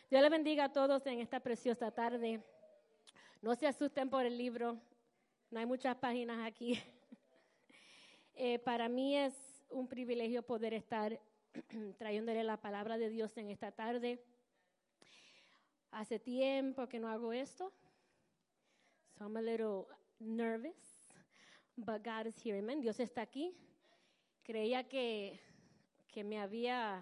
Dios les bendiga a todos en esta preciosa tarde. No se asusten por el libro, no hay muchas páginas aquí. Para mí es un privilegio poder estar trayéndole la palabra de Dios en esta tarde. Hace tiempo que no hago esto, so I'm a little nervous, but God is here, amen. Dios está aquí. Creía que me había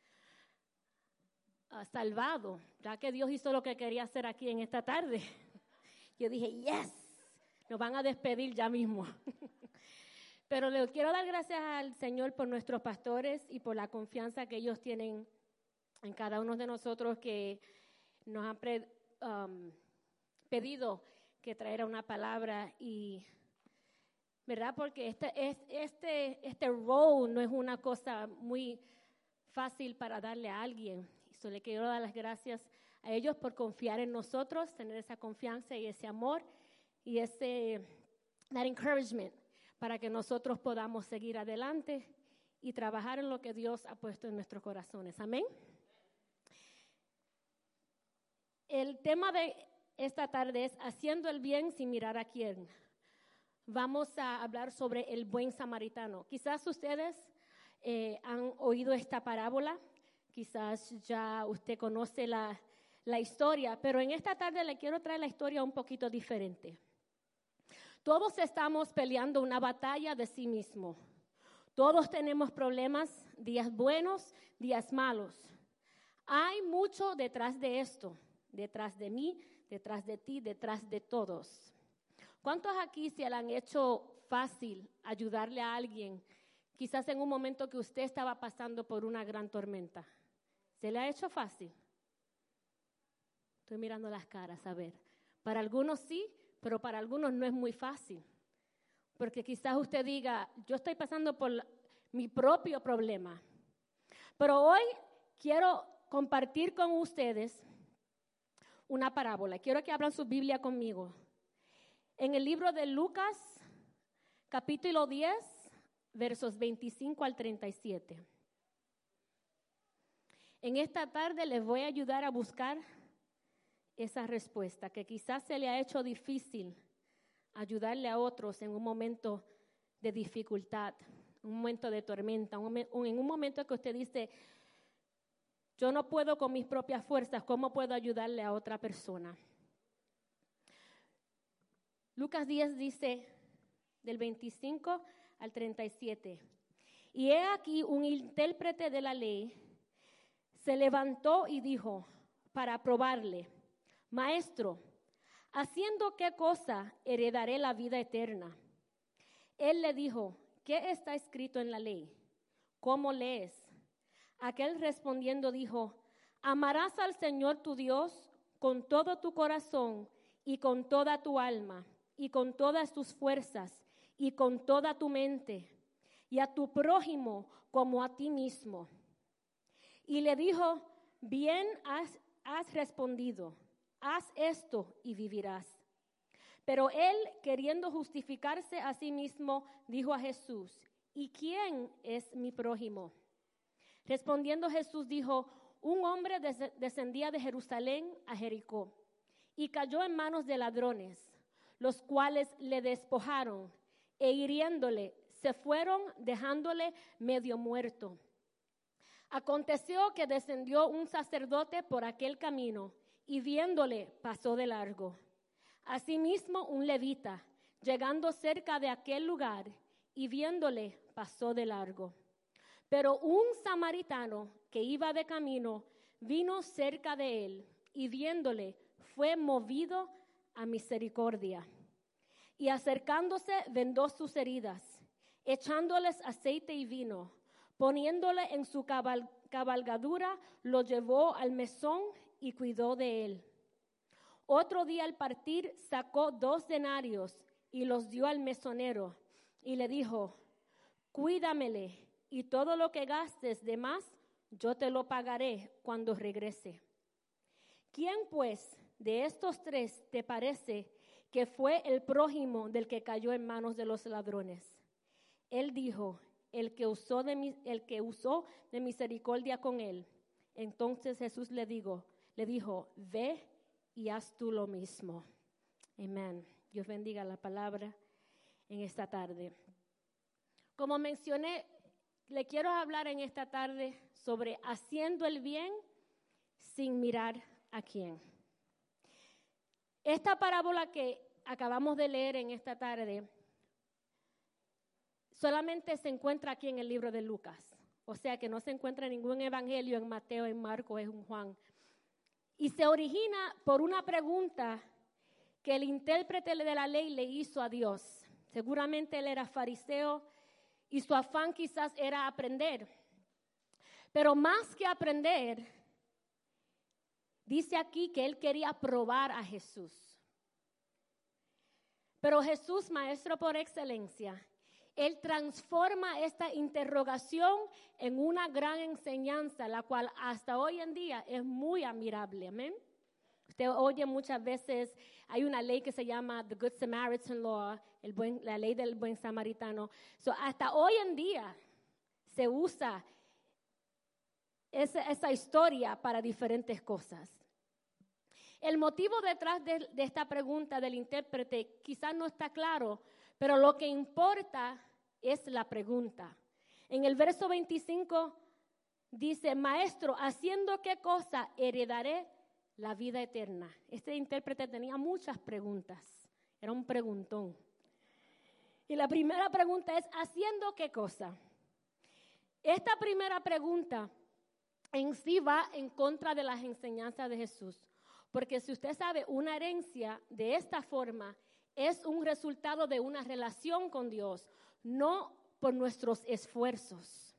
salvado, ya que Dios hizo lo que quería hacer aquí en esta tarde. Yo dije, yes, nos van a despedir ya mismo. Pero le quiero dar gracias al Señor por nuestros pastores y por la confianza que ellos tienen en cada uno de nosotros, que nos han pedido que traera una palabra, y ¿verdad? Porque este role no es una cosa muy fácil para darle a alguien. Y le quiero dar las gracias a ellos por confiar en nosotros, tener esa confianza y ese amor y that encouragement para que nosotros podamos seguir adelante y trabajar en lo que Dios ha puesto en nuestros corazones. Amén. El tema de esta tarde es haciendo el bien sin mirar a quién. Vamos a hablar sobre el buen samaritano. Quizás ustedes han oído esta parábola, quizás ya usted conoce la historia, pero en esta tarde le quiero traer la historia un poquito diferente. Todos estamos peleando una batalla de sí mismo. Todos tenemos problemas, días buenos, días malos. Hay mucho detrás de esto, detrás de mí, detrás de ti, detrás de todos. ¿Cuántos aquí se le han hecho fácil ayudarle a alguien, quizás en un momento que usted estaba pasando por una gran tormenta? ¿Se le ha hecho fácil? Estoy mirando las caras, a ver. Para algunos sí, pero para algunos no es muy fácil. Porque quizás usted diga, yo estoy pasando por mi propio problema. Pero hoy quiero compartir con ustedes una parábola. Quiero que abran su Biblia conmigo. En el libro de Lucas, capítulo 10, versos 25 al 37. En esta tarde les voy a ayudar a buscar esa respuesta, que quizás se le ha hecho difícil ayudarle a otros en un momento de dificultad, un momento de tormenta, en un momento que usted dice, yo no puedo con mis propias fuerzas, ¿cómo puedo ayudarle a otra persona? Lucas 10 dice, del 25 al 37, y he aquí un intérprete de la ley se levantó y dijo, para probarle, Maestro, ¿haciendo qué cosa heredaré la vida eterna? Él le dijo, ¿qué está escrito en la ley? ¿Cómo lees? Aquel respondiendo dijo, amarás al Señor tu Dios con todo tu corazón y con toda tu alma y con todas tus fuerzas y con toda tu mente, y a tu prójimo como a ti mismo. Y le dijo, bien has respondido, haz esto y vivirás. Pero él, queriendo justificarse a sí mismo, dijo a Jesús, ¿y quién es mi prójimo? Respondiendo Jesús dijo, un hombre descendía de Jerusalén a Jericó y cayó en manos de ladrones, los cuales le despojaron e hiriéndole se fueron dejándole medio muerto. Aconteció que descendió un sacerdote por aquel camino y viéndole pasó de largo. Asimismo un levita, llegando cerca de aquel lugar y viéndole pasó de largo. Pero un samaritano que iba de camino vino cerca de él y viéndole fue movido a misericordia. Y acercándose vendó sus heridas, echándoles aceite y vino, poniéndole en su cabalgadura, lo llevó al mesón y cuidó de él. Otro día al partir sacó 2 denarios y los dio al mesonero y le dijo, cuídamele y todo lo que gastes de más yo te lo pagaré cuando regrese. ¿Quién pues de estos 3 te parece que fue el prójimo del que cayó en manos de los ladrones? Él dijo, el que usó de misericordia con él. Entonces Jesús le le dijo, ve y haz tú lo mismo. Amén. Dios bendiga la palabra en esta tarde. Como mencioné, le quiero hablar en esta tarde sobre haciendo el bien sin mirar a quién. Esta parábola que acabamos de leer en esta tarde solamente se encuentra aquí en el libro de Lucas. O sea que no se encuentra en ningún evangelio, en Mateo, en Marcos, en Juan. Y se origina por una pregunta que el intérprete de la ley le hizo a Dios. Seguramente él era fariseo y su afán quizás era aprender. Pero más que aprender, dice aquí que él quería probar a Jesús. Pero Jesús, maestro por excelencia, él transforma esta interrogación en una gran enseñanza, la cual hasta hoy en día es muy admirable. Amén. Usted oye muchas veces, hay una ley que se llama The Good Samaritan Law, la ley del buen samaritano. Hasta hoy en día se usa esa historia para diferentes cosas. El motivo detrás de esta pregunta del intérprete quizás no está claro, pero lo que importa es la pregunta. En el verso 25 dice, maestro, ¿haciendo qué cosa heredaré la vida eterna? Este intérprete tenía muchas preguntas, era un preguntón. Y la primera pregunta es, ¿haciendo qué cosa? Esta primera pregunta en sí va en contra de las enseñanzas de Jesús. Porque si usted sabe, una herencia de esta forma es un resultado de una relación con Dios, no por nuestros esfuerzos.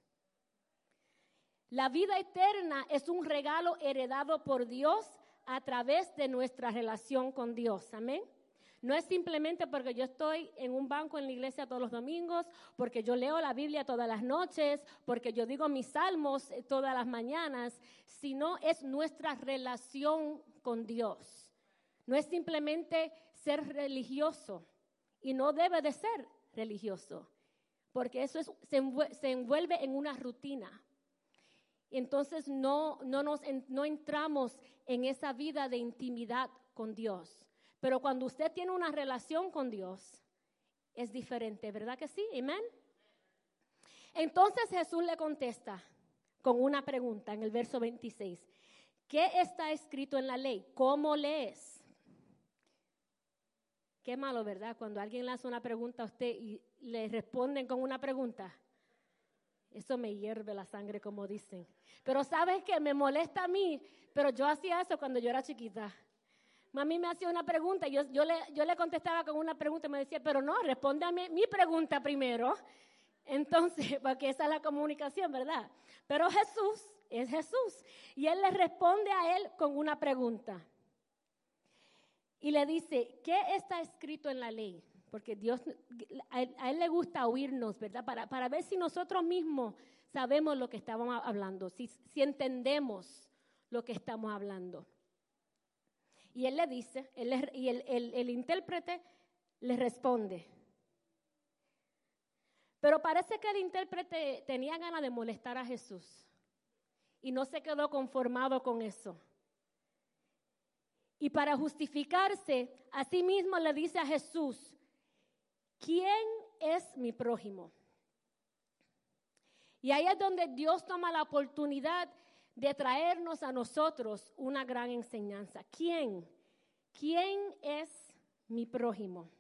La vida eterna es un regalo heredado por Dios a través de nuestra relación con Dios. Amén. No es simplemente porque yo estoy en un banco en la iglesia todos los domingos, porque yo leo la Biblia todas las noches, porque yo digo mis salmos todas las mañanas, sino es nuestra relación con Dios. No es simplemente ser religioso, y no debe de ser religioso, porque eso se envuelve en una rutina. Entonces no entramos en esa vida de intimidad con Dios. Pero cuando usted tiene una relación con Dios, es diferente, ¿verdad que sí? Amén. Entonces Jesús le contesta con una pregunta en el verso 26. ¿Qué está escrito en la ley? ¿Cómo lees? Qué malo, ¿verdad? Cuando alguien le hace una pregunta a usted y le responden con una pregunta. Eso me hierve la sangre, como dicen. Pero ¿sabes qué? Me molesta a mí, pero yo hacía eso cuando yo era chiquita. Mami me hacía una pregunta, yo le contestaba con una pregunta y me decía, pero no, respóndame mi pregunta primero. Entonces, porque esa es la comunicación, ¿verdad? Pero Jesús es Jesús y él le responde a él con una pregunta. Y le dice, ¿qué está escrito en la ley? Porque Dios, a él le gusta oírnos, ¿verdad? Para ver si nosotros mismos sabemos lo que estamos hablando, si entendemos lo que estamos hablando. Y él le dice, el intérprete le responde. Pero parece que el intérprete tenía ganas de molestar a Jesús y no se quedó conformado con eso. Y para justificarse, a sí mismo le dice a Jesús, ¿quién es mi prójimo? Y ahí es donde Dios toma la oportunidad de traernos a nosotros una gran enseñanza. ¿Quién? ¿Quién es mi prójimo?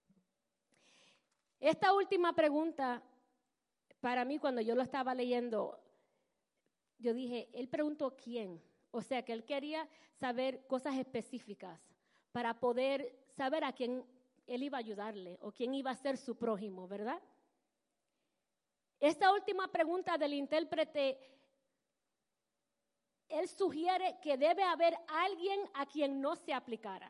Esta última pregunta, para mí cuando yo lo estaba leyendo, yo dije, él preguntó ¿quién? O sea, que él quería saber cosas específicas para poder saber a quién él iba a ayudarle o quién iba a ser su prójimo, ¿verdad? Esta última pregunta del intérprete, él sugiere que debe haber alguien a quien no se aplicara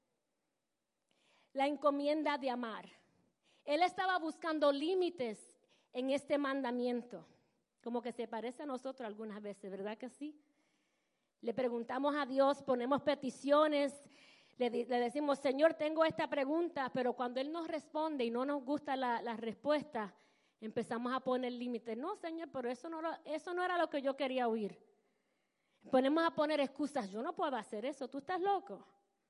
la encomienda de amar. Él estaba buscando límites en este mandamiento, como que se parece a nosotros algunas veces, ¿verdad que sí? Le preguntamos a Dios, ponemos peticiones, le decimos, Señor, tengo esta pregunta, pero cuando Él nos responde y no nos gusta la respuesta, empezamos a poner límites. No, Señor, pero eso no era lo que yo quería oír. Ponemos a poner excusas. Yo no puedo hacer eso, tú estás loco.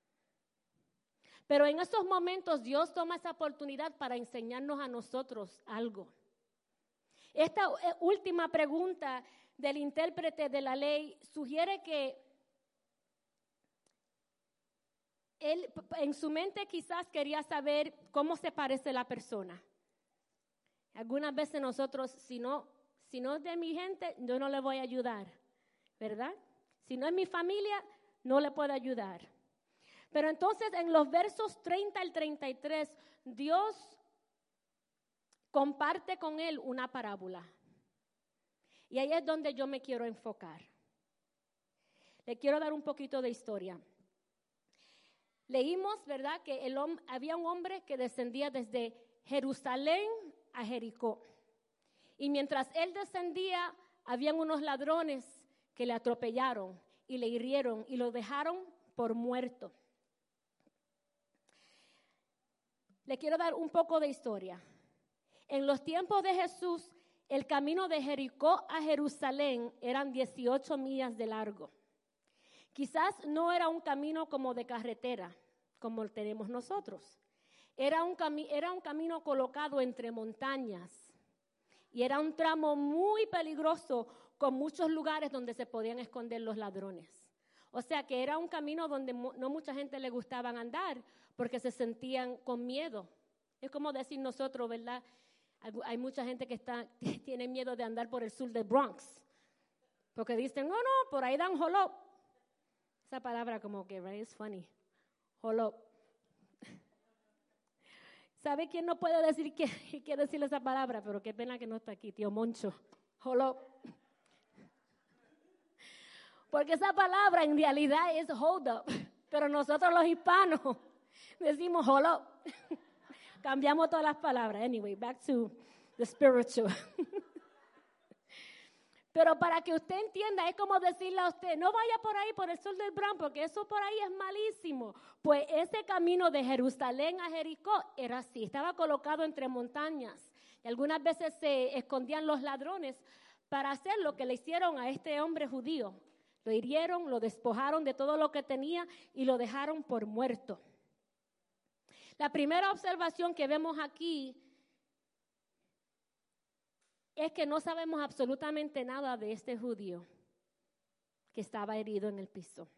Pero en esos momentos Dios toma esa oportunidad para enseñarnos a nosotros algo. Esta última pregunta del intérprete de la ley sugiere que él en su mente quizás quería saber cómo se parece la persona. Algunas veces nosotros, si no es de mi gente, yo no le voy a ayudar, ¿verdad? Si no es mi familia, no le puedo ayudar. Pero entonces en los versos 30 al 33, Dios comparte con él una parábola. Y ahí es donde yo me quiero enfocar. Le quiero dar un poquito de historia. Leímos, ¿verdad?, que había un hombre que descendía desde Jerusalén a Jericó. Y mientras él descendía, habían unos ladrones que le atropellaron y le hirieron y lo dejaron por muerto. Le quiero dar un poco de historia. En los tiempos de Jesús, el camino de Jericó a Jerusalén eran 18 millas de largo. Quizás no era un camino como de carretera, como tenemos nosotros. Era un camino colocado entre montañas y era un tramo muy peligroso con muchos lugares donde se podían esconder los ladrones. O sea que era un camino donde no mucha gente le gustaba andar porque se sentían con miedo. Es como decir nosotros, ¿verdad? Hay mucha gente que tiene miedo de andar por el sur del Bronx porque dicen, no, por ahí dan holop. Esa palabra como que, right, es funny. Holop. ¿Sabe quién no puede decir qué quiere decir esa palabra? Pero qué pena que no está aquí, tío Moncho. Holop. Porque esa palabra en realidad es hold up. Pero nosotros los hispanos decimos holop. Cambiamos todas las palabras. Anyway, back to the spiritual. Pero para que usted entienda, es como decirle a usted, no vaya por ahí, por el sur del Bronx, porque eso por ahí es malísimo. Pues ese camino de Jerusalén a Jericó era así, estaba colocado entre montañas. Y algunas veces se escondían los ladrones para hacer lo que le hicieron a este hombre judío. Lo hirieron, lo despojaron de todo lo que tenía y lo dejaron por muerto. La primera observación que vemos aquí es que no sabemos absolutamente nada de este judío que estaba herido en el piso.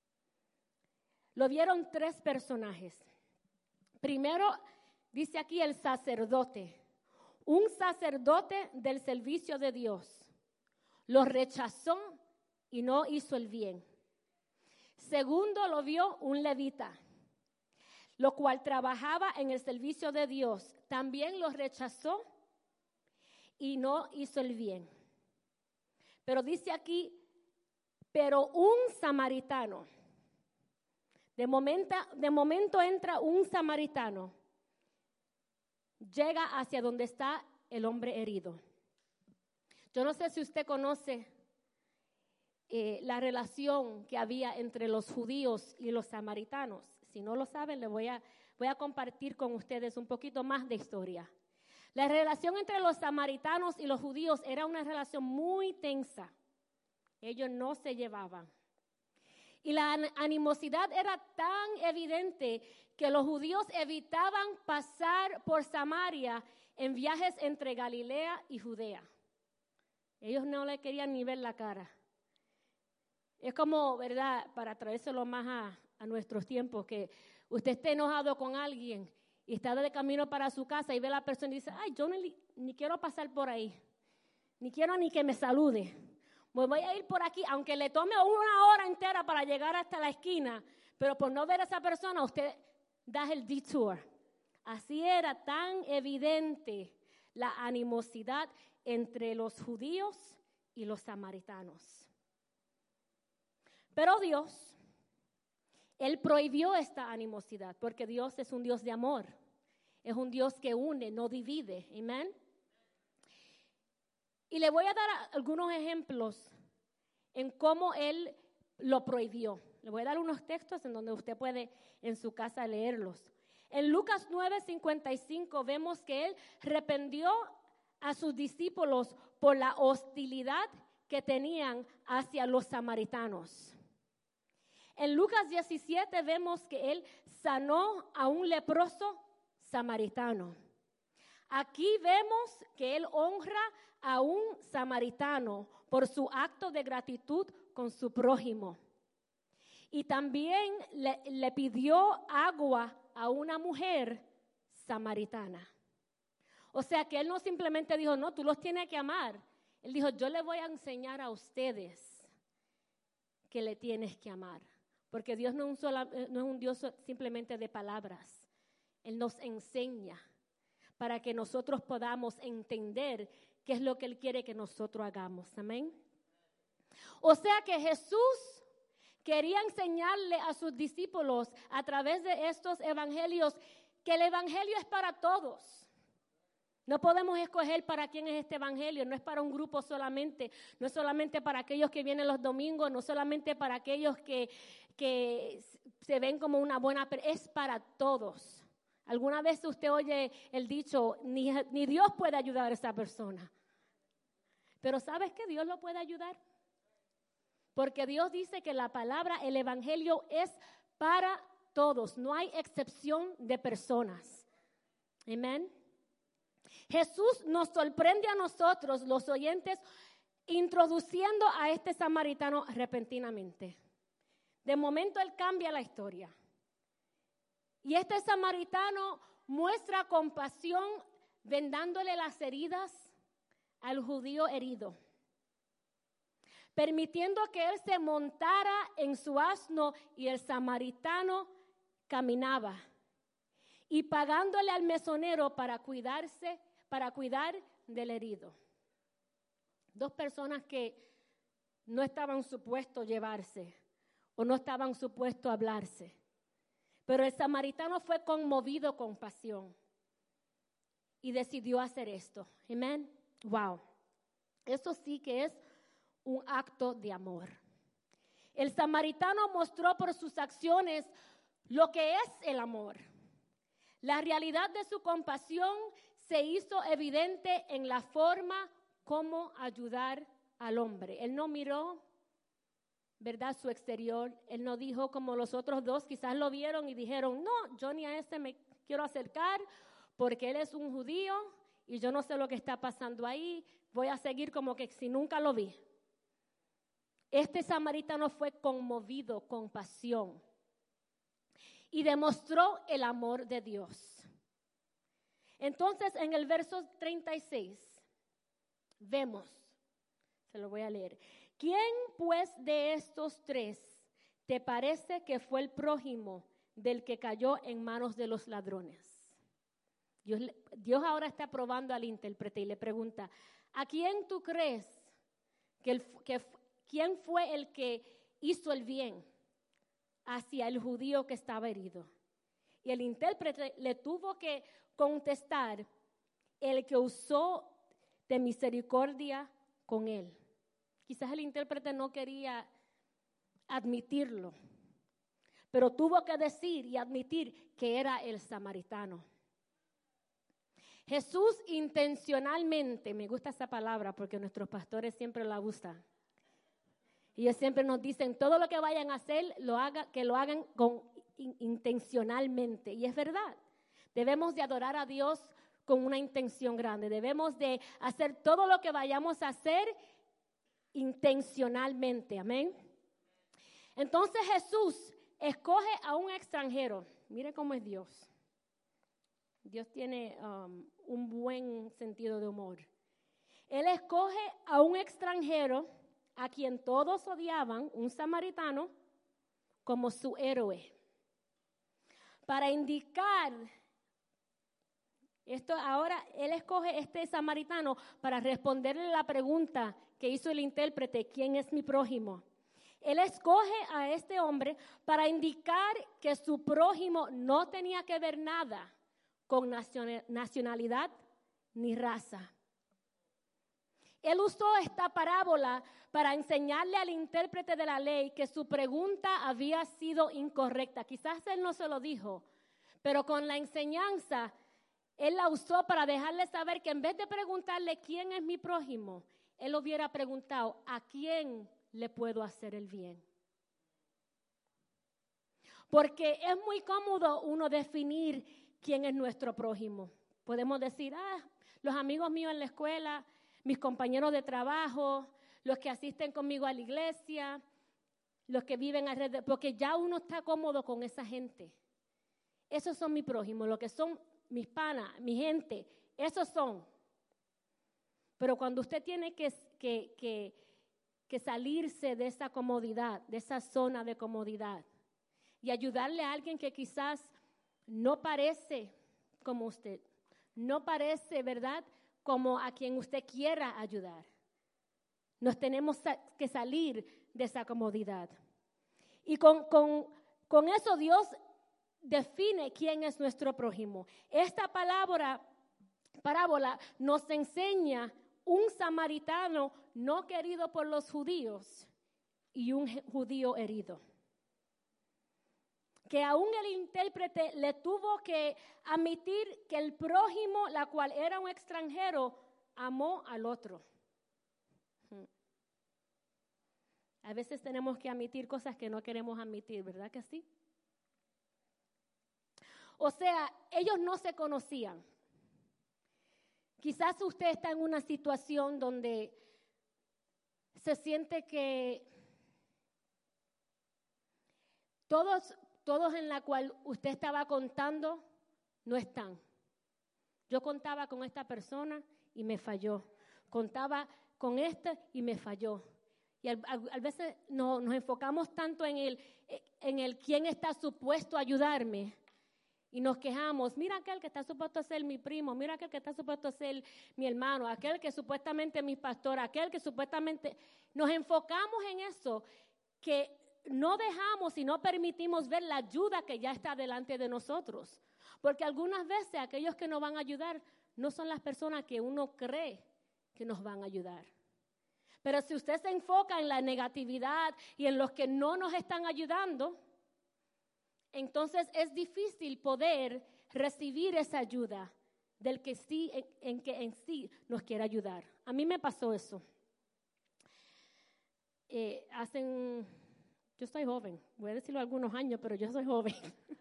Lo vieron 3 personajes. Primero, dice aquí el sacerdote, un sacerdote del servicio de Dios. Lo rechazó y no hizo el bien. Segundo, lo vio un levita, lo cual trabajaba en el servicio de Dios. También lo rechazó y no hizo el bien. Pero dice aquí, pero un samaritano. De momento entra un samaritano. Llega hacia donde está el hombre herido. Yo no sé si usted conoce la relación que había entre los judíos y los samaritanos. Si no lo saben, voy a compartir con ustedes un poquito más de historia. La relación entre los samaritanos y los judíos era una relación muy tensa. Ellos no se llevaban. Y la animosidad era tan evidente que los judíos evitaban pasar por Samaria en viajes entre Galilea y Judea. Ellos no le querían ni ver la cara. Es como, ¿verdad?, para traérselo más a nuestros tiempos, que usted esté enojado con alguien y está de camino para su casa y ve a la persona y dice, ay, yo ni quiero pasar por ahí, ni quiero ni que me salude. Me voy a ir por aquí, aunque le tome 1 hora entera para llegar hasta la esquina, pero por no ver a esa persona, usted da el detour. Así era tan evidente la animosidad entre los judíos y los samaritanos. Pero Dios, Él prohibió esta animosidad, porque Dios es un Dios de amor. Es un Dios que une, no divide. Amén. Y le voy a dar algunos ejemplos en cómo Él lo prohibió. Le voy a dar unos textos en donde usted puede en su casa leerlos. En Lucas 9:55 vemos que Él reprendió a sus discípulos por la hostilidad que tenían hacia los samaritanos. En Lucas 17 vemos que él sanó a un leproso samaritano. Aquí vemos que él honra a un samaritano por su acto de gratitud con su prójimo. Y también le pidió agua a una mujer samaritana. O sea que él no simplemente dijo, no, tú los tienes que amar. Él dijo, yo le voy a enseñar a ustedes que le tienes que amar. Porque Dios no es un Dios simplemente de palabras. Él nos enseña para que nosotros podamos entender qué es lo que Él quiere que nosotros hagamos. Amén. O sea que Jesús quería enseñarle a sus discípulos a través de estos evangelios que el evangelio es para todos. No podemos escoger para quién es este evangelio, no es para un grupo solamente, no es solamente para aquellos que vienen los domingos, no solamente para aquellos que se ven como una buena, es para todos. ¿Alguna vez usted oye el dicho, ni Dios puede ayudar a esa persona? Pero ¿sabes que Dios lo puede ayudar? Porque Dios dice que la palabra, el evangelio es para todos, no hay excepción de personas. Amén. Jesús nos sorprende a nosotros, los oyentes, introduciendo a este samaritano repentinamente. De momento él cambia la historia. Y este samaritano muestra compasión vendándole las heridas al judío herido, permitiendo que él se montara en su asno y el samaritano caminaba, y pagándole al mesonero para cuidar del herido. Dos personas que no estaban supuestos llevarse o no estaban supuestos hablarse. Pero el samaritano fue conmovido con pasión y decidió hacer esto. Amén. Wow. Eso sí que es un acto de amor. El samaritano mostró por sus acciones lo que es el amor. La realidad de su compasión se hizo evidente en la forma como ayudar al hombre. Él no miró, ¿verdad?, su exterior. Él no dijo como los otros dos, quizás lo vieron y dijeron, no, yo ni a ese me quiero acercar porque él es un judío y yo no sé lo que está pasando ahí, voy a seguir como que si nunca lo vi. Este samaritano fue conmovido con pasión y demostró el amor de Dios. Entonces, en el verso 36, vemos, se lo voy a leer. ¿Quién pues de estos tres te parece que fue el prójimo del que cayó en manos de los ladrones? Dios ahora está probando al intérprete y le pregunta, ¿a quién tú crees quién fue el que hizo el bien hacia el judío que estaba herido? Y el intérprete le tuvo que contestar, el que usó de misericordia con él. Quizás el intérprete no quería admitirlo, pero tuvo que decir y admitir que era el samaritano. Jesús intencionalmente, me gusta esa palabra porque nuestros pastores siempre la usan. Ellos siempre nos dicen, todo lo que vayan a hacer, que lo hagan intencionalmente. Y es verdad, debemos de adorar a Dios con una intención grande. Debemos de hacer todo lo que vayamos a hacer intencionalmente. Amén. Entonces Jesús escoge a un extranjero. Mire cómo es Dios. Dios tiene un buen sentido de humor. Él escoge a un extranjero a quien todos odiaban, un samaritano, como su héroe. Para indicar esto, ahora él escoge este samaritano para responderle la pregunta que hizo el intérprete, ¿quién es mi prójimo? Él escoge a este hombre para indicar que su prójimo no tenía que ver nada con nacionalidad ni raza. Él usó esta parábola para enseñarle al intérprete de la ley que su pregunta había sido incorrecta. Quizás él no se lo dijo, pero con la enseñanza, él la usó para dejarle saber que en vez de preguntarle quién es mi prójimo, él hubiera preguntado, ¿a quién le puedo hacer el bien? Porque es muy cómodo uno definir quién es nuestro prójimo. Podemos decir, los amigos míos en la escuela, mis compañeros de trabajo, los que asisten conmigo a la iglesia, los que viven alrededor, porque ya uno está cómodo con esa gente. Esos son mis prójimos, los que son mis panas, mi gente, esos son. Pero cuando usted tiene que salirse de esa comodidad, de esa zona de comodidad, y ayudarle a alguien que quizás no parece como usted, no parece, ¿verdad?, como a quien usted quiera ayudar. Nos tenemos que salir de esa comodidad. Y con eso Dios define quién es nuestro prójimo. Esta parábola nos enseña un samaritano no querido por los judíos y un judío herido. Que aún el intérprete le tuvo que admitir que el prójimo, la cual era un extranjero, amó al otro. A veces tenemos que admitir cosas que no queremos admitir, ¿verdad que sí? O sea, ellos no se conocían. Quizás usted está en una situación donde se siente que todos en la cual usted estaba contando no están. Yo contaba con esta persona y me falló. Contaba con este y me falló. Y a veces nos enfocamos tanto en el quién está supuesto a ayudarme y nos quejamos. Mira aquel que está supuesto a ser mi primo, mira aquel que está supuesto a ser mi hermano, aquel que supuestamente es mi pastor, aquel que supuestamente... Nos enfocamos en eso que no dejamos y no permitimos ver la ayuda que ya está delante de nosotros. Porque algunas veces aquellos que nos van a ayudar no son las personas que uno cree que nos van a ayudar. Pero si usted se enfoca en la negatividad y en los que no nos están ayudando, entonces es difícil poder recibir esa ayuda del que sí, en sí nos quiere ayudar. A mí me pasó eso. Yo soy joven, voy a decirlo algunos años, pero yo soy joven.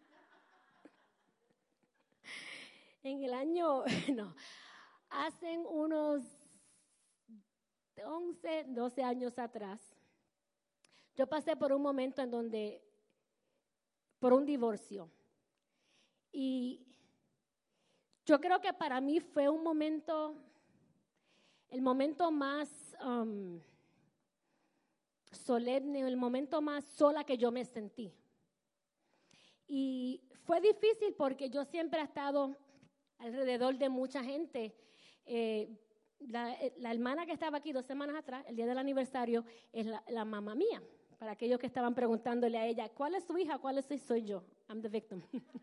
En el año, hacen unos 11, 12 años atrás, yo pasé por un momento por un divorcio. Y yo creo que para mí fue el momento más solemne, el momento más sola que yo me sentí. Y fue difícil porque yo siempre he estado alrededor de mucha gente. La hermana que estaba aquí 2 semanas atrás, el día del aniversario, es la mamá mía. Para aquellos que estaban preguntándole a ella, ¿cuál es su hija? ¿Cuál es su hija? Soy yo. I'm the victim.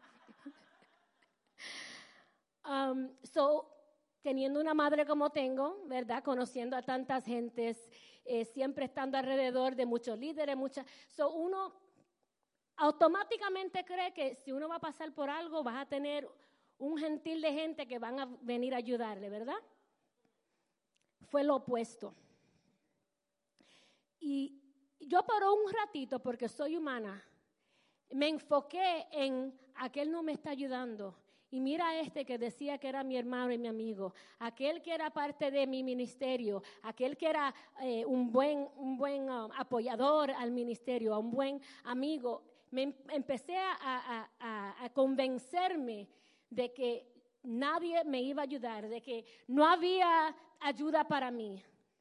Teniendo una madre como tengo, ¿verdad? Conociendo a tantas gentes, siempre estando alrededor de muchos líderes, uno automáticamente cree que si uno va a pasar por algo, vas a tener un gentil de gente que van a venir a ayudarle, ¿verdad? Fue lo opuesto. Y yo por un ratito, porque soy humana, me enfoqué en aquel no me está ayudando. Y mira que decía que era mi hermano y mi amigo, aquel que era parte de mi ministerio, aquel que era un buen apoyador al ministerio, un buen amigo. Empecé a convencerme de que nadie me iba a ayudar, de que no había ayuda para mí.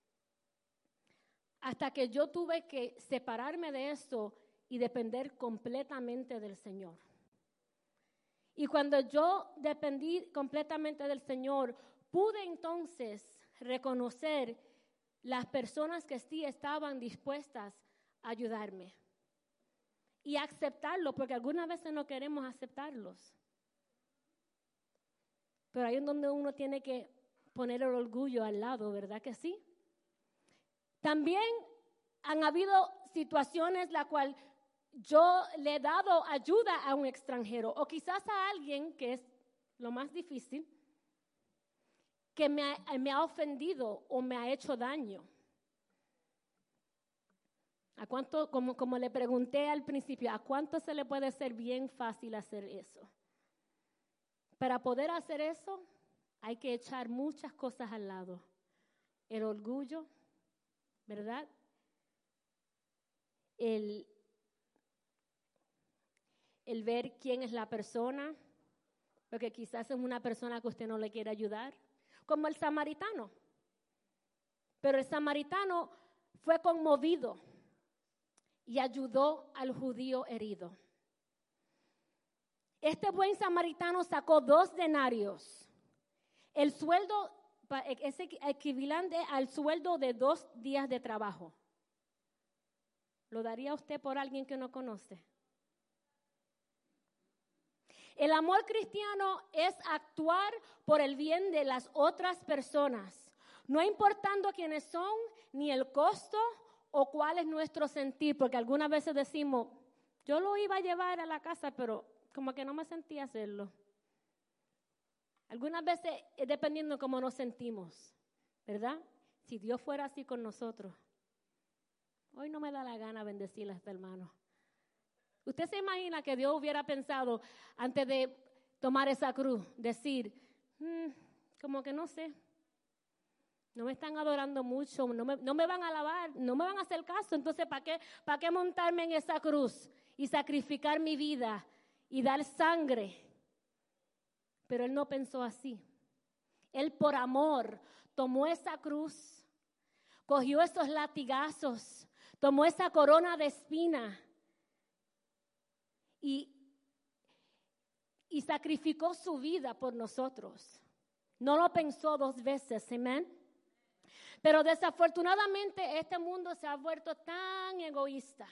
Hasta que yo tuve que separarme de eso y depender completamente del Señor. Y cuando yo dependí completamente del Señor, pude entonces reconocer las personas que sí estaban dispuestas a ayudarme. Y aceptarlo, porque algunas veces no queremos aceptarlos. Pero ahí es donde uno tiene que poner el orgullo al lado, ¿verdad que sí? También han habido situaciones la cual yo le he dado ayuda a un extranjero o quizás a alguien, que es lo más difícil, que me ha ofendido o me ha hecho daño? ¿A cuánto, como le pregunté al principio, a cuánto se le puede ser bien fácil hacer eso? Para poder hacer eso, hay que echar muchas cosas al lado. El orgullo, ¿verdad? El ver quién es la persona, porque quizás es una persona que usted no le quiere ayudar, como el samaritano. Pero el samaritano fue conmovido y ayudó al judío herido. Este buen samaritano sacó 2 denarios. El sueldo es equivalente al sueldo de 2 días de trabajo. ¿Lo daría usted por alguien que no conoce? El amor cristiano es actuar por el bien de las otras personas, no importando quiénes son, ni el costo o cuál es nuestro sentir, porque algunas veces decimos, yo lo iba a llevar a la casa, pero como que no me sentía hacerlo. Algunas veces es dependiendo de cómo nos sentimos, ¿verdad? Si Dios fuera así con nosotros, hoy no me da la gana bendecirle a este hermano. ¿Usted se imagina que Dios hubiera pensado antes de tomar esa cruz, decir, como que no sé, no me están adorando mucho, no me van a alabar, no me van a hacer caso, entonces ¿para qué montarme en esa cruz y sacrificar mi vida y dar sangre? Pero Él no pensó así. Él por amor tomó esa cruz, cogió esos latigazos, tomó esa corona de espina y sacrificó su vida por nosotros. No lo pensó 2 veces, amén. Pero desafortunadamente este mundo se ha vuelto tan egoísta.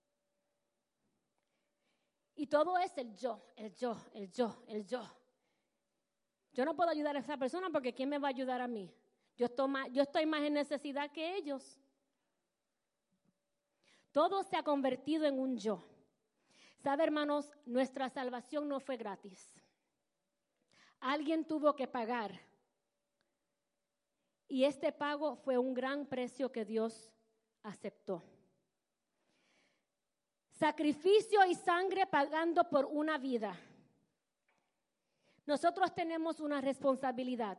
Y todo es el yo, el yo, el yo, el yo. Yo no puedo ayudar a esa persona porque ¿quién me va a ayudar a mí? Yo estoy más en necesidad que ellos. Todo se ha convertido en un yo. ¿Sabe, hermanos? Nuestra salvación no fue gratis. Alguien tuvo que pagar. Y este pago fue un gran precio que Dios aceptó. Sacrificio y sangre pagando por una vida. Nosotros tenemos una responsabilidad.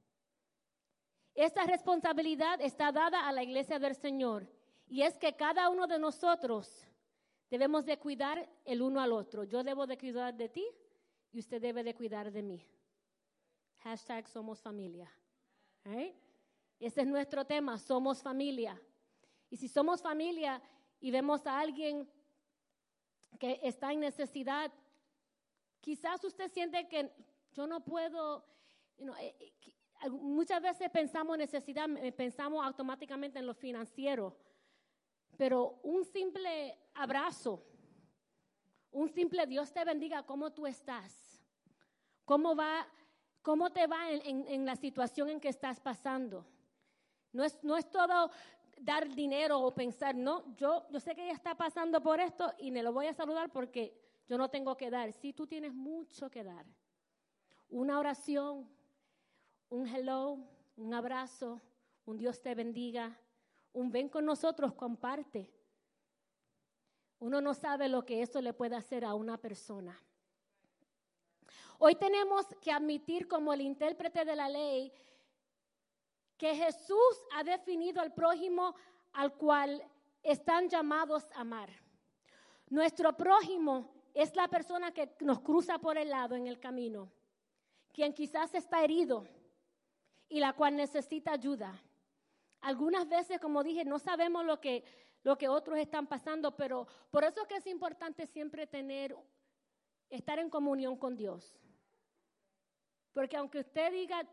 Esta responsabilidad está dada a la iglesia del Señor. Y es que cada uno de nosotros debemos de cuidar el uno al otro. Yo debo de cuidar de ti y usted debe de cuidar de mí. # somos familia. ¿Eh? Ese es nuestro tema, somos familia. Y si somos familia y vemos a alguien que está en necesidad, quizás usted siente que yo no puedo, muchas veces pensamos en necesidad, pensamos automáticamente en lo financiero, pero un simple abrazo, un simple Dios te bendiga, ¿cómo tú estás? ¿Cómo te va en la situación en que estás pasando? No es todo dar dinero o pensar, no, yo sé que ella está pasando por esto y me lo voy a saludar porque yo no tengo que dar. Sí, tú tienes mucho que dar. Una oración, un hello, un abrazo, un Dios te bendiga, un ven con nosotros, comparte. Uno no sabe lo que eso le puede hacer a una persona. Hoy tenemos que admitir como el intérprete de la ley que Jesús ha definido al prójimo al cual están llamados a amar. Nuestro prójimo es la persona que nos cruza por el lado en el camino, quien quizás está herido y la cual necesita ayuda. Algunas veces, como dije, no sabemos lo que otros están pasando, pero por eso es que es importante siempre estar en comunión con Dios. Porque aunque usted diga,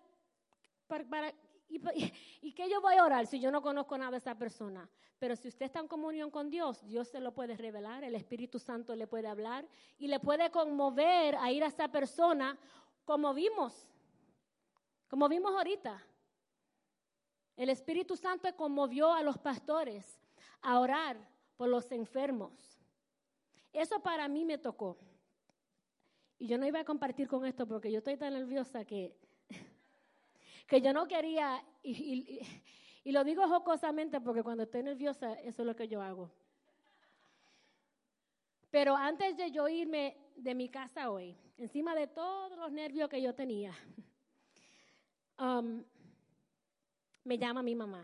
¿y qué yo voy a orar si yo no conozco nada de esa persona? Pero si usted está en comunión con Dios, Dios se lo puede revelar, el Espíritu Santo le puede hablar y le puede conmover a ir a esa persona como vimos ahorita. El Espíritu Santo conmovió a los pastores a orar por los enfermos. Eso para mí me tocó. Y yo no iba a compartir con esto porque yo estoy tan nerviosa que que yo no quería, y lo digo jocosamente porque cuando estoy nerviosa, eso es lo que yo hago. Pero antes de yo irme de mi casa hoy, encima de todos los nervios que yo tenía, me llama mi mamá.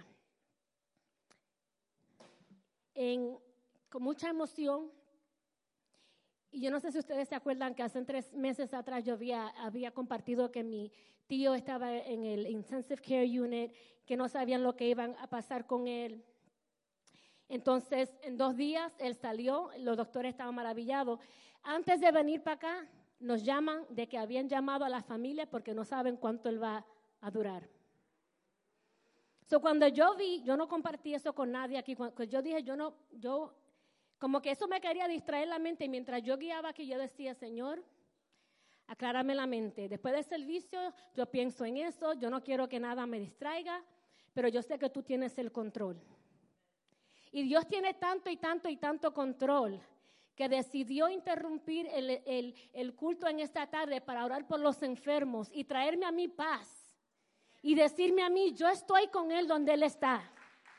Con mucha emoción, y yo no sé si ustedes se acuerdan que hace 3 meses atrás yo había compartido que mi tío estaba en el Intensive Care Unit, que no sabían lo que iban a pasar con él. Entonces, en 2 días él salió, los doctores estaban maravillados. Antes de venir para acá, nos llaman de que habían llamado a la familia porque no saben cuánto él va a durar. Cuando yo no compartí eso con nadie aquí, cuando yo dije, como que eso me quería distraer la mente, y mientras yo guiaba aquí, yo decía, Señor, aclárame la mente. Después del servicio, yo pienso en eso, yo no quiero que nada me distraiga, pero yo sé que tú tienes el control. Y Dios tiene tanto y tanto y tanto control que decidió interrumpir el culto en esta tarde para orar por los enfermos y traerme a mí paz y decirme a mí, yo estoy con él donde él está.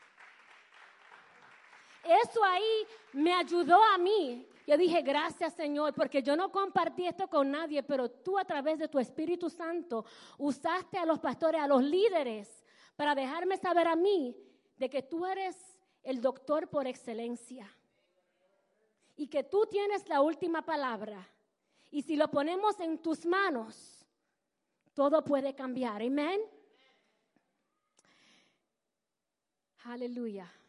Eso ahí me ayudó a mí. Yo dije, gracias, Señor, porque yo no compartí esto con nadie, pero tú a través de tu Espíritu Santo usaste a los pastores, a los líderes, para dejarme saber a mí de que tú eres el doctor por excelencia y que tú tienes la última palabra. Y si lo ponemos en tus manos, todo puede cambiar. Amén. Aleluya.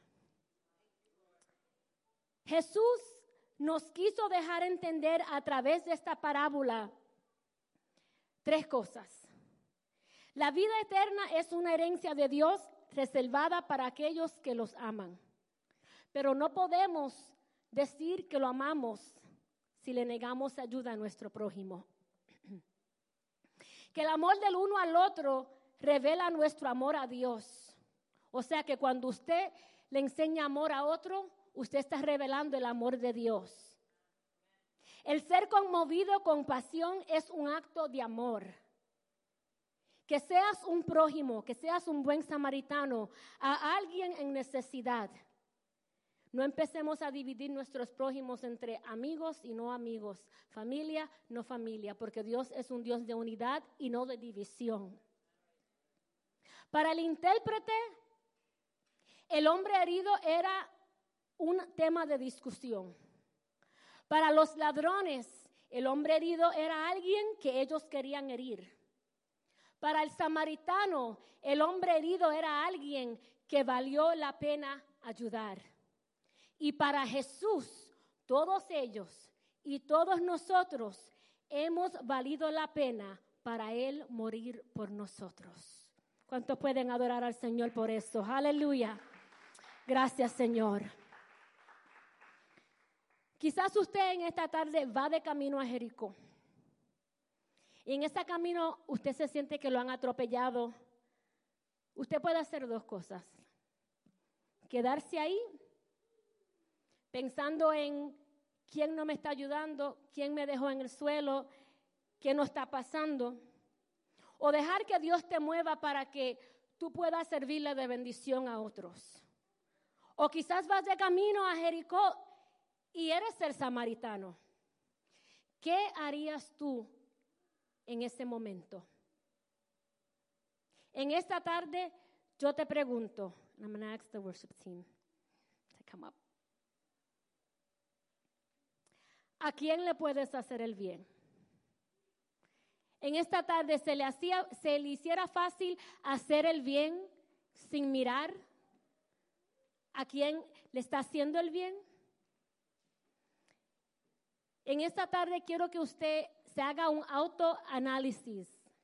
Jesús nos quiso dejar entender a través de esta parábola 3 cosas. La vida eterna es una herencia de Dios reservada para aquellos que los aman. Pero no podemos decir que lo amamos si le negamos ayuda a nuestro prójimo. Que el amor del uno al otro revela nuestro amor a Dios. O sea que cuando usted le enseña amor a otro, usted está revelando el amor de Dios. El ser conmovido con pasión es un acto de amor. Que seas un prójimo, que seas un buen samaritano a alguien en necesidad. No empecemos a dividir nuestros prójimos entre amigos y no amigos, familia, no familia, porque Dios es un Dios de unidad y no de división. Para el intérprete, el hombre herido era un tema de discusión. Para los ladrones, el hombre herido era alguien que ellos querían herir. Para el samaritano, el hombre herido era alguien que valió la pena ayudar. Y para Jesús, todos ellos y todos nosotros hemos valido la pena para Él morir por nosotros. ¿Cuántos pueden adorar al Señor por eso? Aleluya. Gracias, Señor. Quizás usted en esta tarde va de camino a Jericó. Y en ese camino usted se siente que lo han atropellado. Usted puede hacer 2 cosas. Quedarse ahí pensando en quién no me está ayudando, quién me dejó en el suelo, qué no está pasando. O dejar que Dios te mueva para que tú puedas servirle de bendición a otros. O quizás vas de camino a Jericó y eres el samaritano. ¿Qué harías tú en ese momento? En esta tarde yo te pregunto, and I'm going to ask the worship team to come up. ¿A quién le puedes hacer el bien? En esta tarde se le hiciera fácil hacer el bien sin mirar a quién le está haciendo el bien. En esta tarde quiero que usted se haga un autoanálisis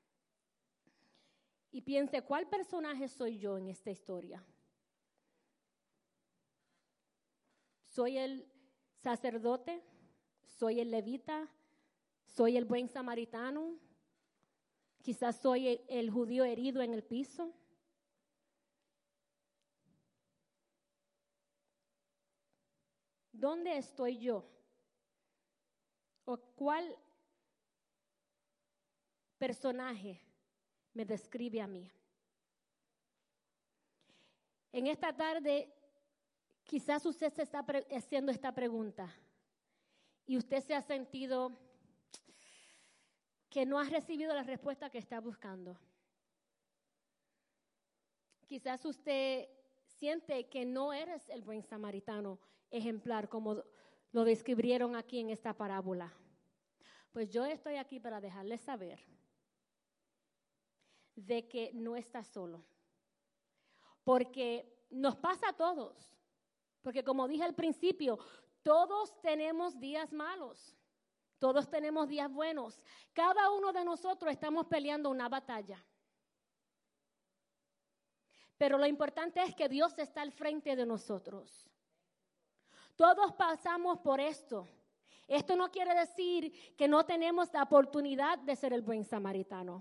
y piense, ¿cuál personaje soy yo en esta historia? ¿Soy el sacerdote? ¿Soy el levita? ¿Soy el buen samaritano? Quizás soy el judío herido en el piso. ¿Dónde estoy yo? ¿O cuál personaje me describe a mí? En esta tarde, quizás usted se está haciendo esta pregunta y usted se ha sentido que no ha recibido la respuesta que está buscando. Quizás usted siente que no eres el buen samaritano ejemplar como lo describieron aquí en esta parábola. Pues yo estoy aquí para dejarles saber de que no estás solo. Porque nos pasa a todos. Porque como dije al principio, todos tenemos días malos. Todos tenemos días buenos. Cada uno de nosotros estamos peleando una batalla. Pero lo importante es que Dios está al frente de nosotros. Todos pasamos por esto. Esto no quiere decir que no tenemos la oportunidad de ser el buen samaritano.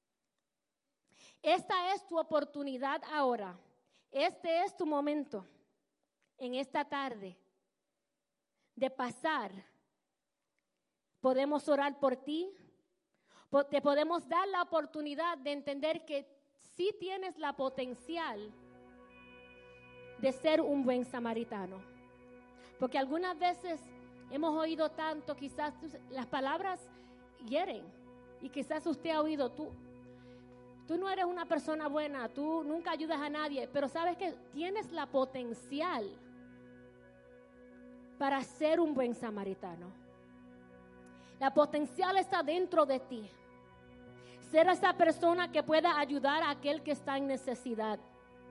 Esta es tu oportunidad ahora. Este es tu momento en esta tarde de pasar. Podemos orar por ti. Te podemos dar la oportunidad de entender que sí tienes la potencial de ser un buen samaritano. Porque algunas veces hemos oído tanto, quizás las palabras hieren. Y quizás usted ha oído, tú no eres una persona buena, tú nunca ayudas a nadie. Pero sabes que tienes la potencial para ser un buen samaritano. La potencial está dentro de ti. Ser esa persona que pueda ayudar a aquel que está en necesidad.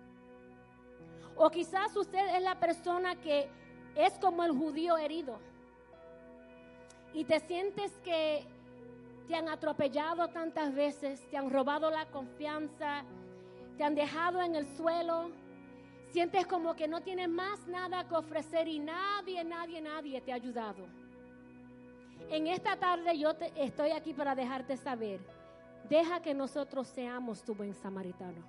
O quizás usted es la persona que es como el judío herido. Y te sientes que te han atropellado tantas veces, te han robado la confianza, te han dejado en el suelo. Sientes como que no tienes más nada que ofrecer y nadie te ha ayudado. En esta tarde yo estoy aquí para dejarte saber. Deja que nosotros seamos tu buen samaritano.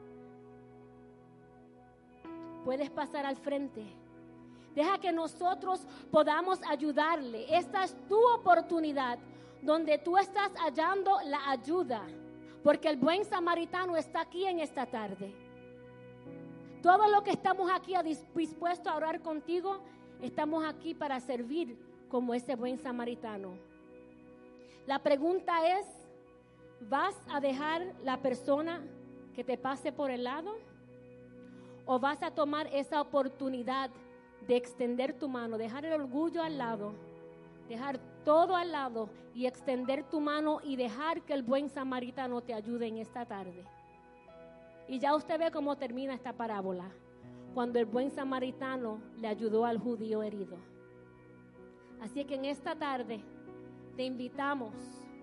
Puedes pasar al frente. Deja que nosotros podamos ayudarle. Esta es tu oportunidad donde tú estás hallando la ayuda. Porque el buen samaritano está aquí en esta tarde. Todos los que estamos aquí dispuestos a orar contigo, estamos aquí para servir como ese buen samaritano. La pregunta es, ¿vas a dejar la persona que te pase por el lado? ¿O vas a tomar esa oportunidad de extender tu mano, dejar el orgullo al lado, dejar todo al lado y extender tu mano y dejar que el buen samaritano te ayude en esta tarde? Y ya usted ve cómo termina esta parábola, cuando el buen samaritano le ayudó al judío herido. Así que en esta tarde te invitamos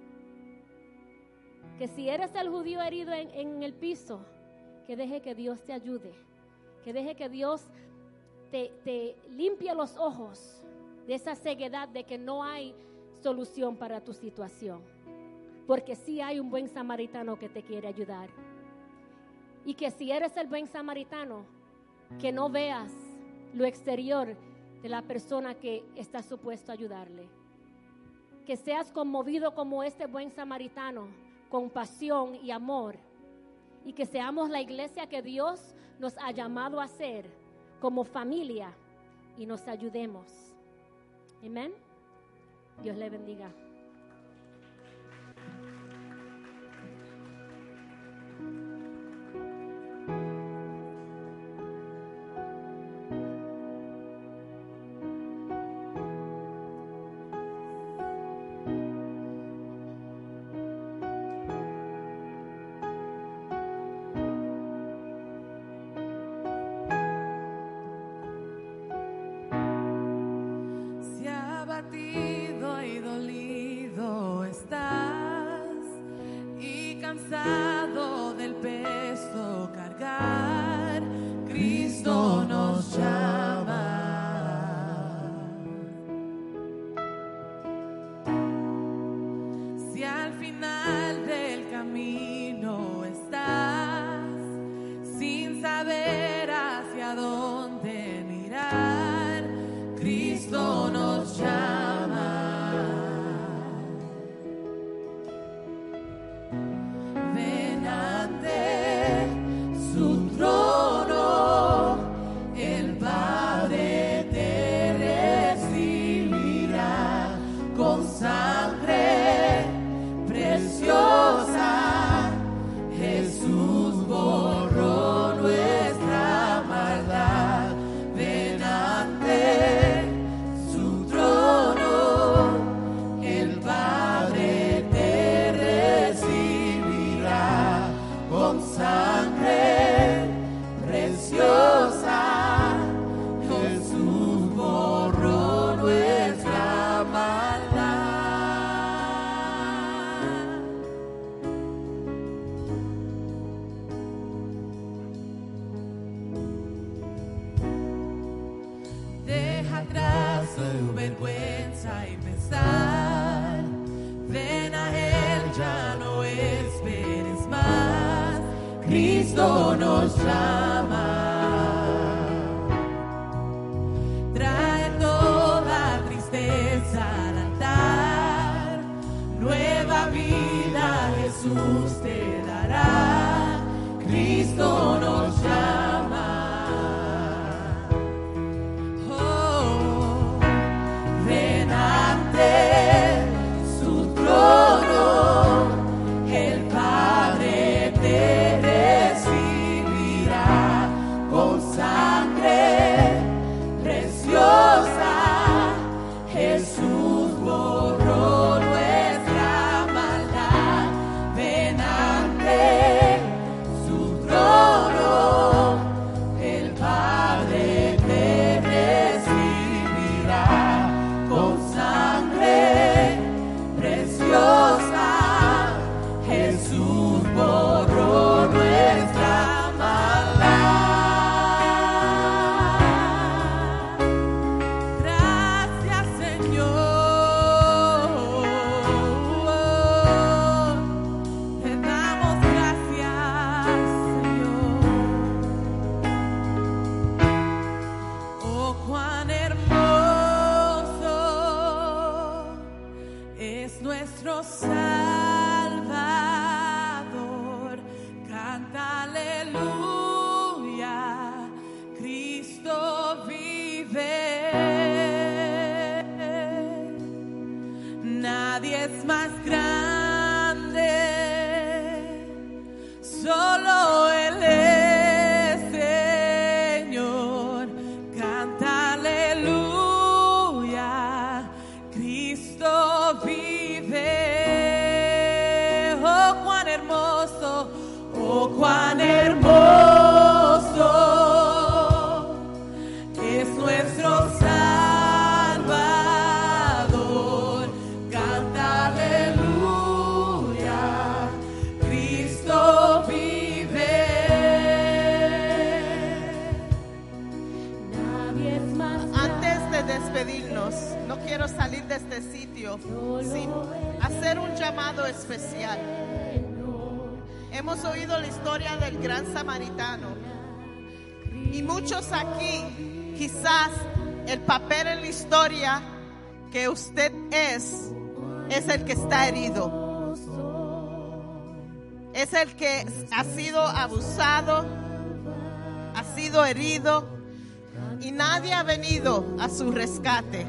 que si eres el judío herido en el piso, que deje que Dios te ayude, que deje que Dios te limpie los ojos de esa ceguedad de que no hay solución para tu situación, porque sí hay un buen samaritano que te quiere ayudar. Y que si eres el buen samaritano, que no veas lo exterior de la persona que está supuesto a ayudarle. Que seas conmovido como este buen samaritano, con pasión y amor. Y que seamos la iglesia que Dios nos ha llamado a ser como familia y nos ayudemos. Amén. Dios le bendiga. Cansado del peso cargar, Cristo nos llama. Si al final del camino estás sin saber hacia dónde mirar, Cristo nos llama. Ven ante su trono. con sangre preciosa. Jesús borró nuestra maldad. Ven ante su trono, el Padre te recibirá con sangre preciosa. Jesús borró nuestra maldad. Deja atrás tu vergüenza y pesar. Ven a Él, ya no esperes más. Cristo nos llama. Trae toda tristeza al altar. Nueva vida Jesús te dará. Cristo nos llama. Oh, ven ante su trono, el Padre te recibirá con sangre preciosa. Jesús borró nuestra maldad. Ven ante su trono, el Padre te recibirá con sangre preciosa. Jesús borró nuestra maldad. Gracias, Señor. Te damos gracias, Señor. Oh, cuán hermoso es nuestro Salvador. Canta aleluya, Cristo vive. Nadie es más grande, solo Él es Señor. Canta aleluya, Cristo vive. Oh, cuán hermoso, oh, cuán hermoso es nuestro Salvador. Canta aleluya, Cristo vive. Nadie es más Antes de despedirnos, no quiero salir de este sitio sin hacer un llamado especial. Hemos oído la historia del gran samaritano y muchos aquí, quizás el papel en la historia que usted es el que está herido. Es el que ha sido abusado, ha sido herido y nadie ha venido a su rescate.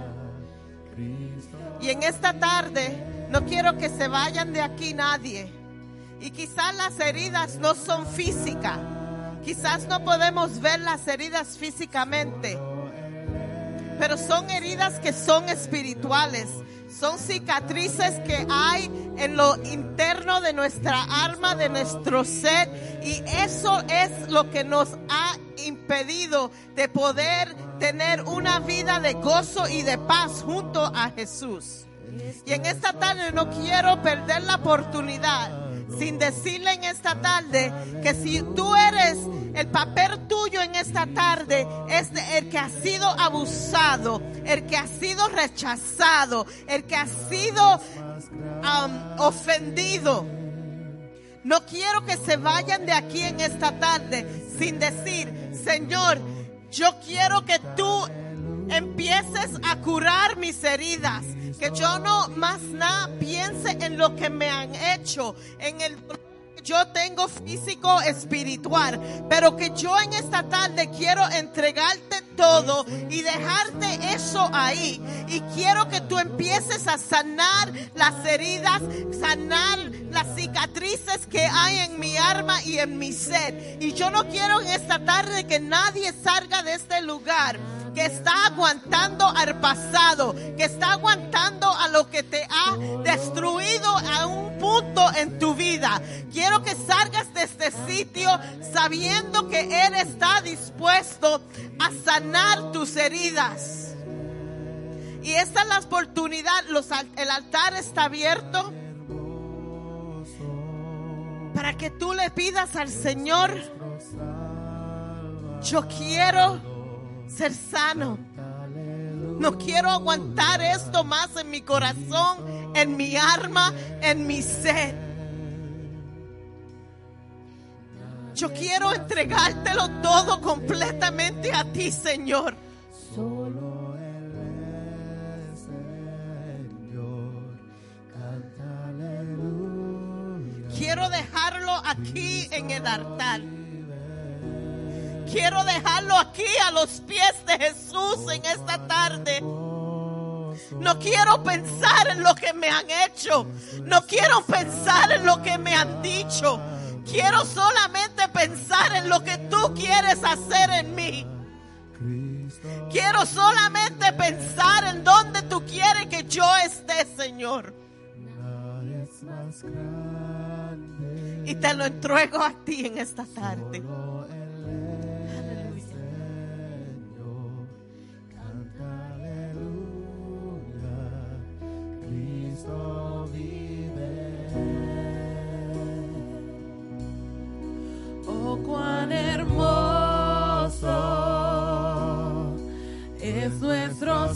Y en esta tarde no quiero que se vayan de aquí nadie. Y quizás las heridas no son físicas. Quizás no podemos ver las heridas físicamente. Pero son heridas que son espirituales. Son cicatrices que hay en lo interno de nuestra alma, de nuestro ser. Y eso es lo que nos ha impedido de poder tener una vida de gozo y de paz junto a Jesús. Y en esta tarde no quiero perder la oportunidad sin decirle en esta tarde que si tú eres, el papel tuyo en esta tarde es el que ha sido abusado, el que ha sido rechazado, el que ha sido ofendido. No quiero que se vayan de aquí en esta tarde sin decir: Señor, yo quiero que tú empieces a curar mis heridas, que yo no más nada piense en lo que me han hecho, en el dolor que yo tengo físico, espiritual, pero que yo en esta tarde quiero entregarte todo y dejarte eso ahí. Y quiero que tú empieces a sanar las heridas, sanar las cicatrices que hay en mi alma y en mi ser. Y yo no quiero en esta tarde que nadie salga de este lugar que está aguantando al pasado, que está aguantando a lo que te ha destruido a un punto en tu vida. Quiero que salgas de este sitio sabiendo que Él está dispuesto a sanar tus heridas. Y esta es la oportunidad. El altar está abierto para que tú le pidas al Señor: yo quiero ser sano. No quiero aguantar esto más en mi corazón, en mi alma, en mi ser. Yo quiero entregártelo todo completamente a ti, Señor. Solo Él es Señor, canta aleluya. Quiero dejarlo aquí en el altar. Quiero dejarlo aquí a los pies de Jesús en esta tarde. No quiero pensar en lo que me han hecho. No quiero pensar en lo que me han dicho. Quiero solamente pensar en lo que tú quieres hacer en mí. Quiero solamente pensar en dónde tú quieres que yo esté, Señor. Y te lo entrego a ti en esta tarde. Oh, cuán hermoso es nuestro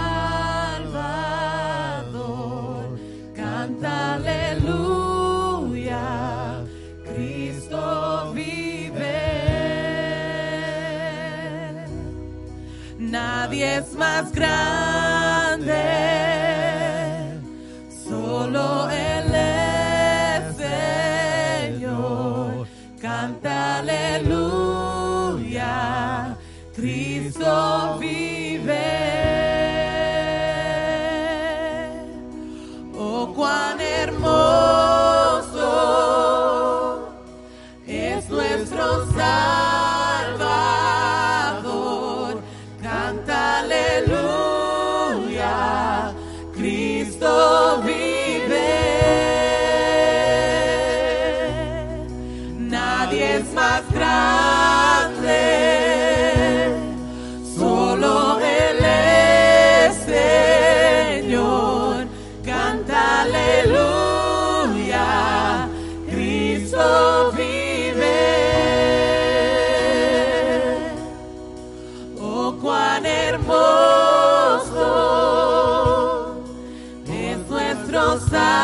Salvador. Canta aleluya, Cristo vive. Nadie es más grande, solo Él es Señor. Canta aleluya, Cristo vive. Oh, cuán hermoso es nuestro Salvador. Canta aleluya, Cristo vive. Nadie es más grande, solo Él es Señor. Canta aleluya, Cristo vive. Oh, cuán hermoso es nuestro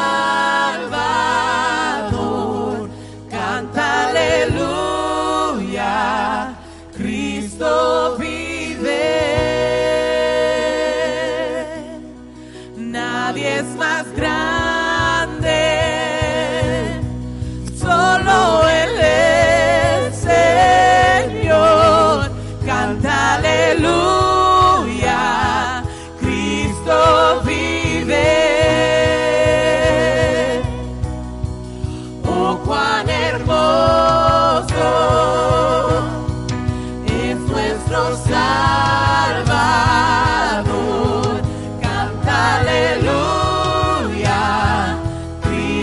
Salvador. Canta aleluya, Cristo vive. Nadie es más grande, solo Él es Señor. Canta aleluya, Cristo vive. Oh, cuán hermoso es nuestro Salvador. Canta aleluya, Cristo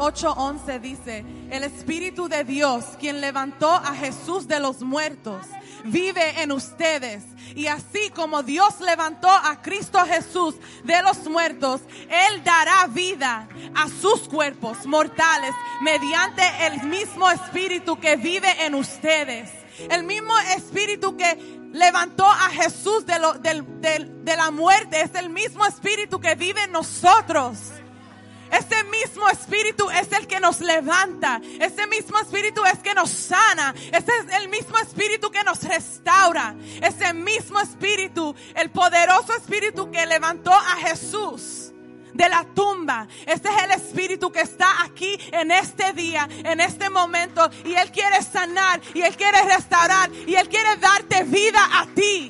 8:11 dice: el Espíritu de Dios, quien levantó a Jesús de los muertos, vive en ustedes. Y así como Dios levantó a Cristo Jesús de los muertos, Él dará vida a sus cuerpos mortales mediante el mismo Espíritu que vive en ustedes. El mismo Espíritu que levantó a Jesús de la muerte es el mismo Espíritu que vive en nosotros. Ese mismo Espíritu es el que nos levanta. Ese mismo Espíritu es que nos sana. Ese es el mismo Espíritu que nos restaura. Ese mismo Espíritu, el poderoso Espíritu que levantó a Jesús de la tumba. Ese es el Espíritu que está aquí en este día, en este momento. Y Él quiere sanar, y Él quiere restaurar, y Él quiere darte vida a ti.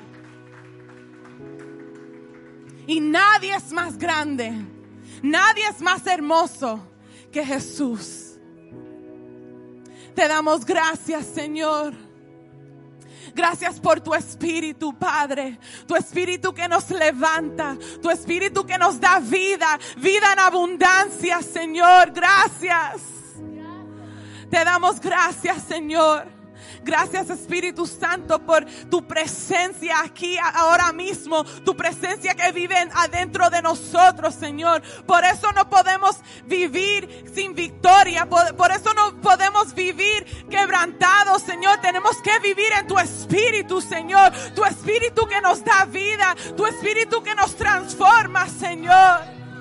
Y nadie es más grande. Nadie es más hermoso que Jesús. Te damos gracias, Señor. Gracias por tu Espíritu, Padre. Tu Espíritu que nos levanta. Tu Espíritu que nos da vida. Vida en abundancia, Señor. Gracias. Te damos gracias, Señor. Gracias, Espíritu Santo, por tu presencia aquí ahora mismo. Tu presencia que vive adentro de nosotros, Señor. Por eso no podemos vivir sin victoria. Por eso no podemos vivir quebrantados, Señor. Tenemos que vivir en tu Espíritu, Señor. Tu Espíritu que nos da vida. Tu Espíritu que nos transforma, Señor.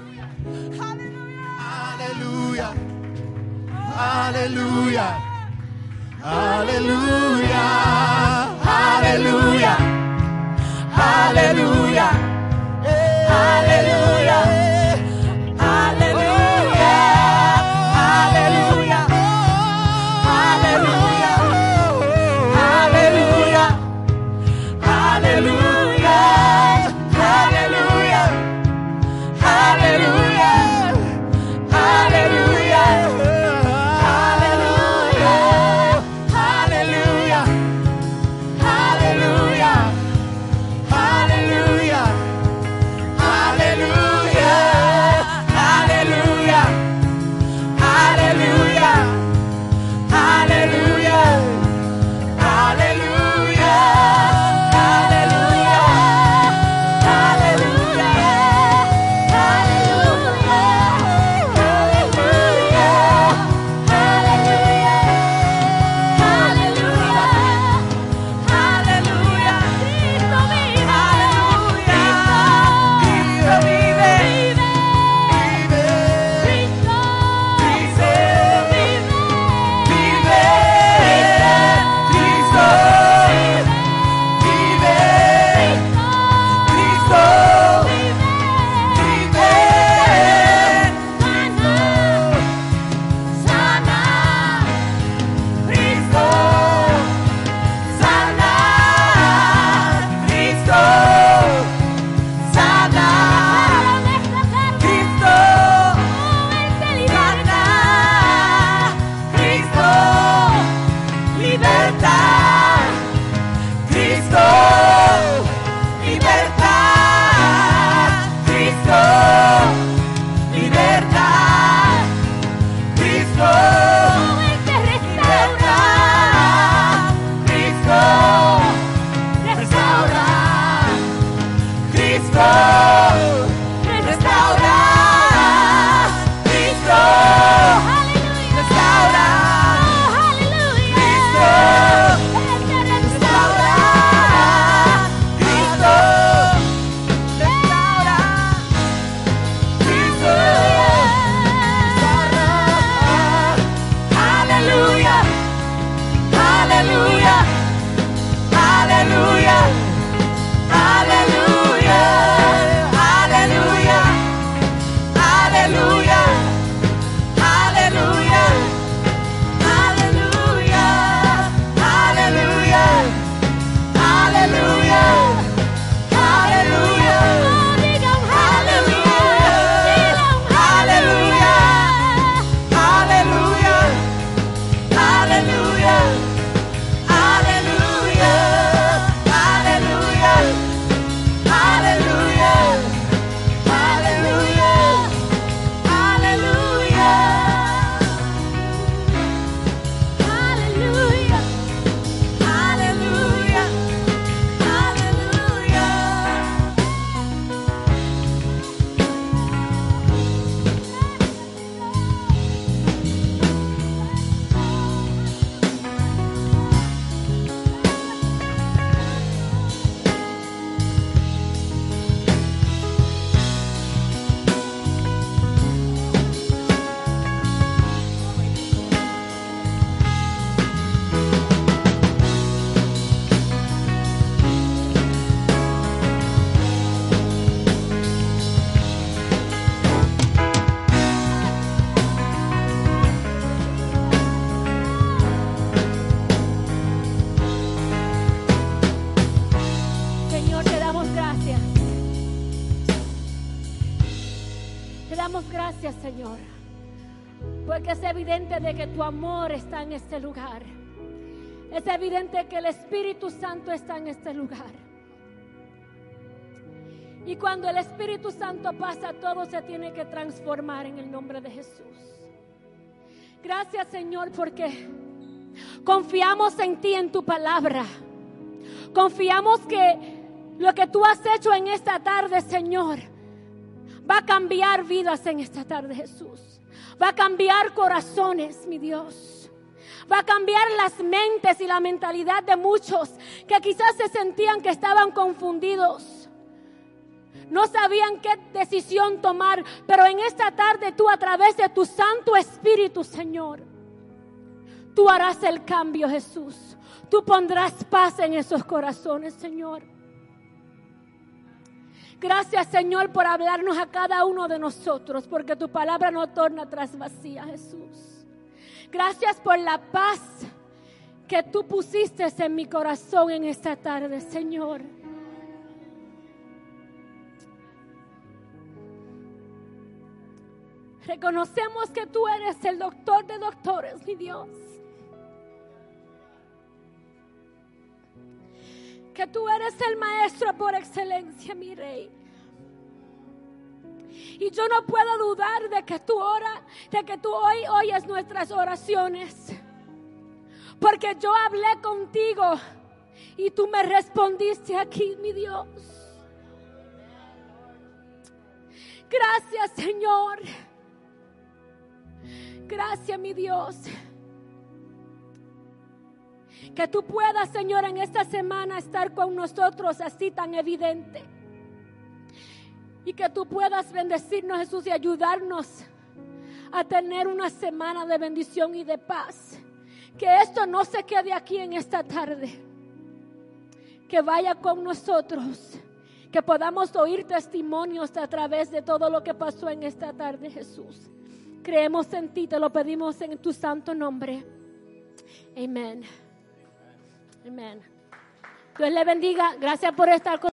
Aleluya. Aleluya. Aleluya, aleluya, aleluya, aleluya, aleluya, aleluya, aleluya, aleluya, aleluya, aleluya, aleluya. Aleluya. Gracias, Señor, porque es evidente de que tu amor está en este lugar. Es evidente que el Espíritu Santo está en este lugar. Y cuando el Espíritu Santo pasa, todo se tiene que transformar en el nombre de Jesús. Gracias, Señor, porque confiamos en ti, en tu palabra. Confiamos que lo que tú has hecho en esta tarde, Señor, va a cambiar vidas en esta tarde, Jesús. Va a cambiar corazones, mi Dios. Va a cambiar las mentes y la mentalidad de muchos que quizás se sentían que estaban confundidos. No sabían qué decisión tomar, pero en esta tarde tú, a través de tu Santo Espíritu, Señor, tú harás el cambio, Jesús. Tú pondrás paz en esos corazones, Señor. Gracias, Señor, por hablarnos a cada uno de nosotros, porque tu palabra no torna atrás vacía, Jesús. Gracias por la paz que tú pusiste en mi corazón en esta tarde, Señor. Reconocemos que tú eres el doctor de doctores, mi Dios. Que tú eres el maestro por excelencia, mi Rey. Y yo no puedo dudar de que tú hoy oyes nuestras oraciones. Porque yo hablé contigo y tú me respondiste aquí, mi Dios. Gracias, Señor. Gracias, mi Dios. Que tú puedas, Señor, en esta semana estar con nosotros así tan evidente. Y que tú puedas bendecirnos, Jesús, y ayudarnos a tener una semana de bendición y de paz. Que esto no se quede aquí en esta tarde. Que vaya con nosotros. Que podamos oír testimonios a través de todo lo que pasó en esta tarde, Jesús. Creemos en ti, te lo pedimos en tu santo nombre. Amén. Amén. Dios le bendiga. Gracias por estar con